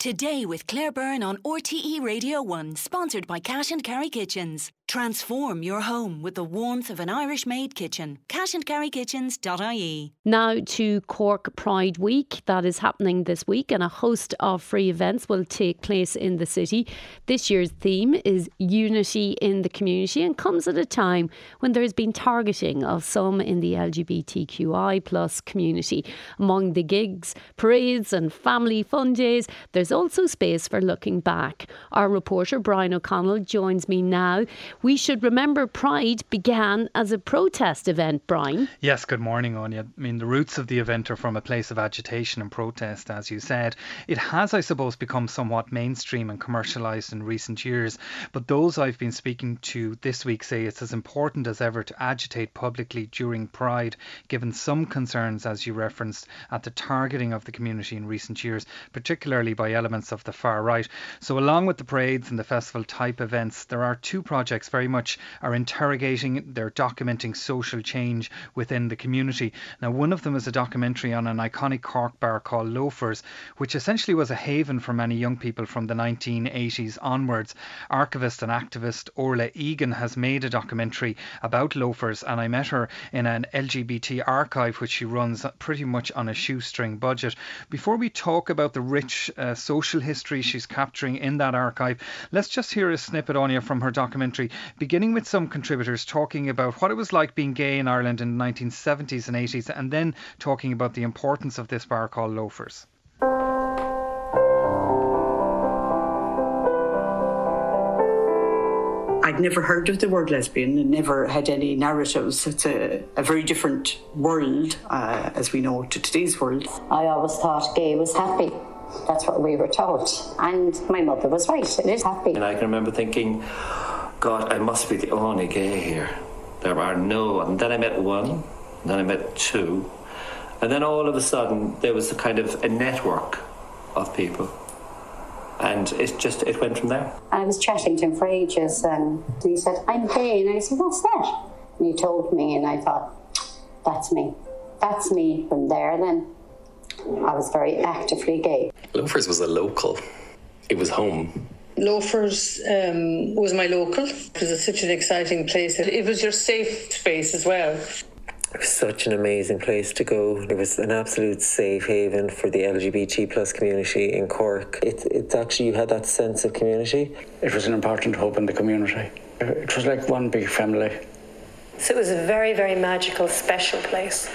Today with Claire Byrne on RTE Radio 1, sponsored by Cash and Carry Kitchens. Transform your home with the warmth of an Irish-made kitchen. cashandcarrykitchens.ie. Now to Cork Pride Week. That is happening this week, and a host of free events will take place in the city. This year's theme is Unity in the Community, and comes at a time when there has been targeting of some in the LGBTQI plus community. Among the gigs, parades and family fun days, there's also space for looking back. Our reporter Brian O'Connell joins me now. We should remember Pride began as a protest event, Brian. Yes, good morning, Anya. I mean, the roots of the event are from a place of agitation and protest, as you said. It has, I suppose, become somewhat mainstream and commercialised in recent years. But those I've been speaking to this week say it's as important as ever to agitate publicly during Pride, given some concerns, as you referenced, at the targeting of the community in recent years, particularly by elements of the far right. So along with the parades and the festival type events, there are two projects very much are interrogating, they're documenting social change within the community. Now, one of them is a documentary on an iconic Cork bar called Loafers, which essentially was a haven for many young people from the 1980s onwards. Archivist and activist Orla Egan has made a documentary about Loafers, and I met her in an LGBT archive which she runs pretty much on a shoestring budget. Before we talk about the rich social history she's capturing in that archive, let's just hear a snippet, Anya, from her documentary, beginning with some contributors talking about what it was like being gay in Ireland in the 1970s and 80s, and then talking about the importance of this bar called Loafers. I'd never heard of the word lesbian and never had any narratives. It's a very different world, as we know, to today's world. I always thought gay was happy. That's what we were taught. And my mother was right, it is happy. And I can remember thinking, God, I must be the only gay here. There are no. And then I met one, and then I met two. And then all of a sudden, there was a kind of a network of people. And it went from there. I was chatting to him for ages, and he said, I'm gay. And I said, what's that? And he told me, and I thought, that's me. That's me from there. Then I was very actively gay. Loafers was a local. It was home. Loafers was my local. It was such an exciting place. It was your safe space as well. It was such an amazing place to go. It was an absolute safe haven for the LGBT plus community in Cork. It actually, you had that sense of community. It was an important hub in the community. It was like one big family. So it was a very, very magical, special place.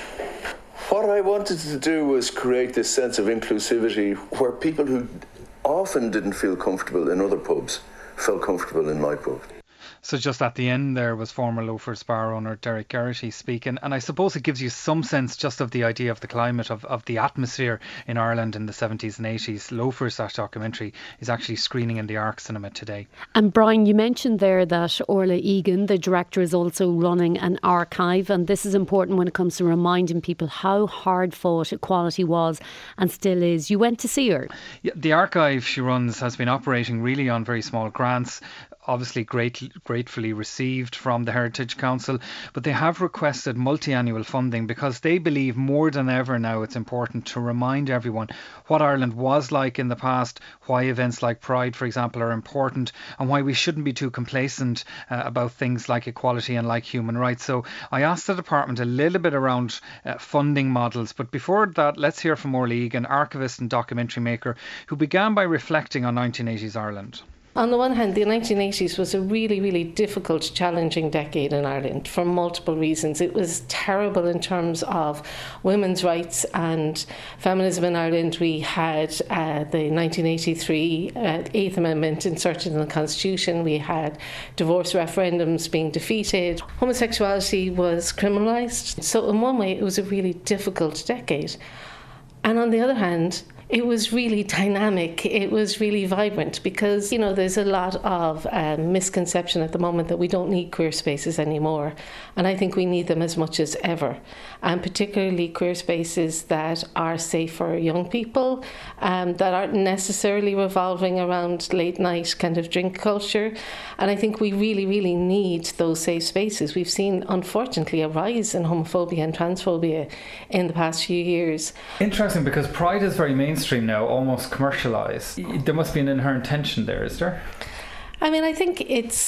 What I wanted to do was create this sense of inclusivity where people who often didn't feel comfortable in other pubs felt comfortable in my pub. So just at the end there was former Loafers bar owner Derek Geraghty speaking, and I suppose it gives you some sense just of the idea of the climate of the atmosphere in Ireland in the 70s and 80s. Loafers, that documentary, is actually screening in the Arc Cinema today. And Brian, you mentioned there that Orla Egan, the director, is also running an archive, and this is important when it comes to reminding people how hard fought equality was and still is. You went to see her. Yeah, the archive she runs has been operating really on very small grants, obviously gratefully received from the Heritage Council, but they have requested multi-annual funding because they believe more than ever now it's important to remind everyone what Ireland was like in the past, why events like Pride, for example, are important, and why we shouldn't be too complacent about things like equality and like human rights. So I asked the department a little bit around funding models, but before that, let's hear from Orla Egan, archivist and documentary maker, who began by reflecting on 1980s Ireland. On the one hand, the 1980s was a really, really difficult, challenging decade in Ireland for multiple reasons. It was terrible in terms of women's rights and feminism in Ireland. We had the 1983 Eighth Amendment inserted in the Constitution. We had divorce referendums being defeated. Homosexuality was criminalised. So in one way, it was a really difficult decade. And on the other hand, it was really dynamic. It was really vibrant because, there's a lot of misconception at the moment that we don't need queer spaces anymore. And I think we need them as much as ever. And particularly queer spaces that are safe for young people, that aren't necessarily revolving around late night kind of drink culture. And I think we really, really need those safe spaces. We've seen, unfortunately, a rise in homophobia and transphobia in the past few years. Interesting, because Pride is very mainstream mainstream now, almost commercialised. There must be an inherent tension there, is there? I mean, I think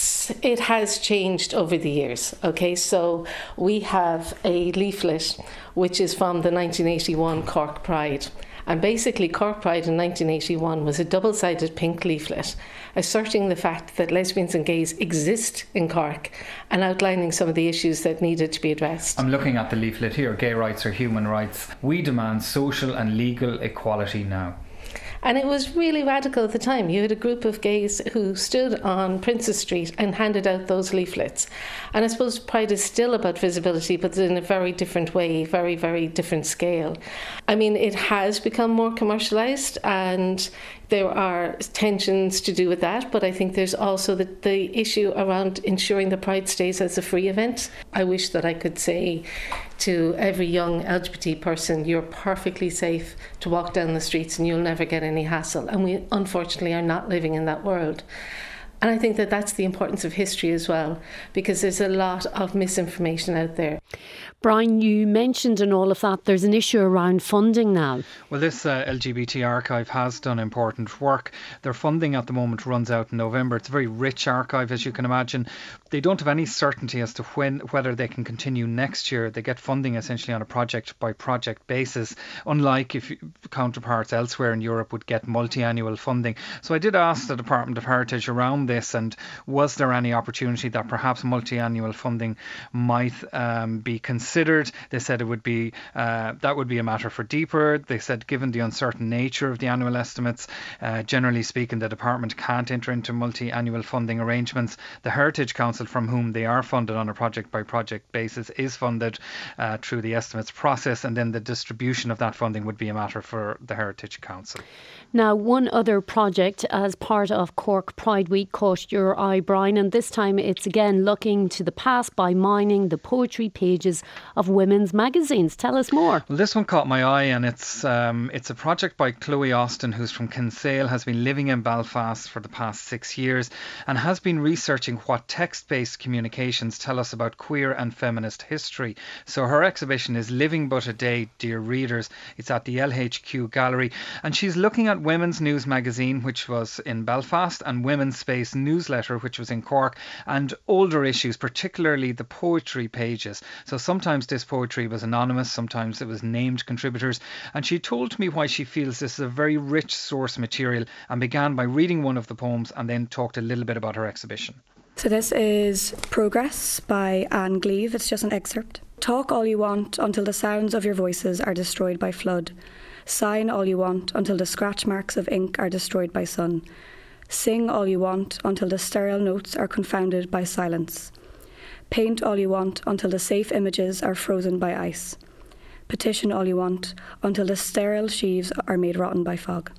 it has changed over the years. Okay, so we have a leaflet which is from the 1981 Cork Pride. And basically, Cork Pride in 1981 was a double-sided pink leaflet asserting the fact that lesbians and gays exist in Cork and outlining some of the issues that needed to be addressed. I'm looking at the leaflet here. Gay rights are human rights. We demand social and legal equality now. And it was really radical at the time. You had a group of gays who stood on Princess Street and handed out those leaflets. And I suppose Pride is still about visibility, but in a very different way, very, very different scale. I mean, it has become more commercialised, and there are tensions to do with that, but I think there's also the issue around ensuring the Pride stays as a free event. I wish that I could say to every young LGBT person, you're perfectly safe to walk down the streets and you'll never get any hassle. And we unfortunately are not living in that world. And I think that that's the importance of history as well, because there's a lot of misinformation out there. Brian, you mentioned in all of that there's an issue around funding now. Well, this LGBT archive has done important work. Their funding at the moment runs out in November. It's a very rich archive, as you can imagine. They don't have any certainty as to whether they can continue next year. They get funding essentially on a project-by-project basis, unlike if counterparts elsewhere in Europe would get multi-annual funding. So I did ask the Department of Heritage around this, and was there any opportunity that perhaps multi-annual funding might be considered? They said it would be that would be a matter for deeper. They said given the uncertain nature of the annual estimates, generally speaking, the department can't enter into multi-annual funding arrangements. The Heritage Council, from whom they are funded on a project-by-project basis, is funded through the estimates process, and then the distribution of that funding would be a matter for the Heritage Council. Now, one other project as part of Cork Pride Week caught your eye, Brian, and this time it's again looking to the past by mining the poetry pages of women's magazines. Tell us more. Well, this one caught my eye, and it's a project by Chloe Austin, who's from Kinsale, has been living in Belfast for the past 6 years and has been researching what text-based communications tell us about queer and feminist history. So her exhibition is Living But a Day, Dear Readers. It's at the LHQ Gallery, and she's looking at Women's News magazine, which was in Belfast, and Women's Space newsletter, which was in Cork, and older issues, particularly the poetry pages. So sometimes this poetry was anonymous, sometimes it was named contributors, and she told me why she feels this is a very rich source material, and began by reading one of the poems and then talked a little bit about her exhibition. So this is Progress by Anne Gleave. It's just an excerpt. Talk all you want until the sounds of your voices are destroyed by flood. Sign all you want until the scratch marks of ink are destroyed by sun. Sing all you want until the sterile notes are confounded by silence. Paint all you want until the safe images are frozen by ice. Petition all you want until the sterile sheaves are made rotten by fog.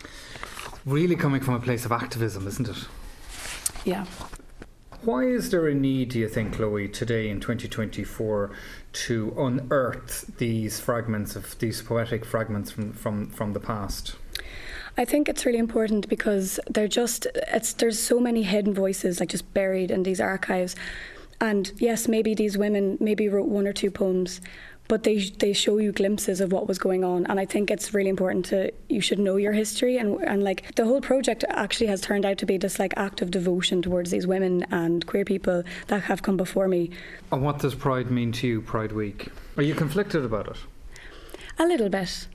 Really coming from a place of activism, isn't it? Yeah. Why is there a need, do you think, Chloe, today in 2024 to unearth these fragments of these poetic fragments from the past? I think it's really important because there's so many hidden voices like just buried in these archives. And yes, maybe these women maybe wrote one or two poems, but they show you glimpses of what was going on. And I think it's really important you should know your history. And like the whole project actually has turned out to be this like act of devotion towards these women and queer people that have come before me. And what does Pride mean to you, Pride Week? Are you conflicted about it? A little bit.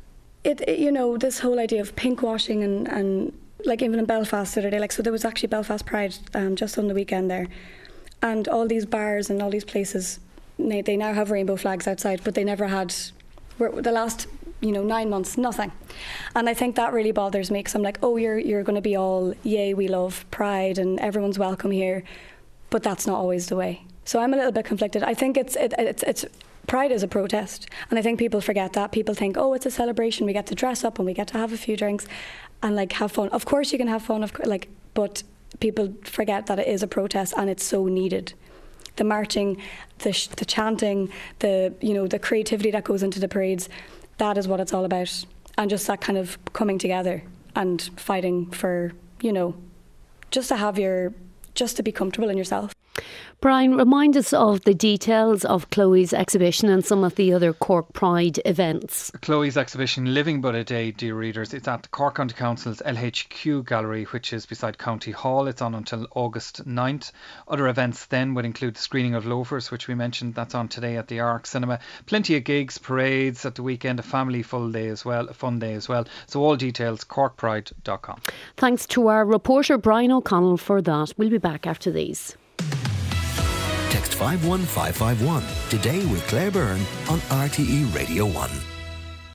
It this whole idea of pink washing and like even in Belfast the other day, like so there was actually Belfast Pride just on the weekend there. And all these bars and all these places, they now have rainbow flags outside, but they never had, the last 9 months, nothing. And I think that really bothers me because I'm like, oh, you're going to be all, yay, we love Pride and everyone's welcome here. But that's not always the way. So I'm a little bit conflicted. I think it's Pride is a protest. And I think people forget that. People think, oh, it's a celebration. We get to dress up and we get to have a few drinks and like have fun. Of course you can have fun, but people forget that it is a protest and it's so needed. The marching, the chanting, the creativity that goes into the parades, that is what it's all about. And just that kind of coming together and fighting for, just to be comfortable in yourself. Brian, remind us of the details of Chloe's exhibition and some of the other Cork Pride events. Chloe's exhibition, Living But a Day, dear readers, it's at the Cork County Council's LHQ Gallery, which is beside County Hall. It's on until August 9th. Other events then would include the screening of Loafers, which we mentioned, that's on today at the Arc Cinema. Plenty of gigs, parades at the weekend, a family fun day as well. So all details, corkpride.com. Thanks to our reporter Brian O'Connell for that. We'll be back after these. Text 51551 today with Claire Byrne on RTE Radio 1.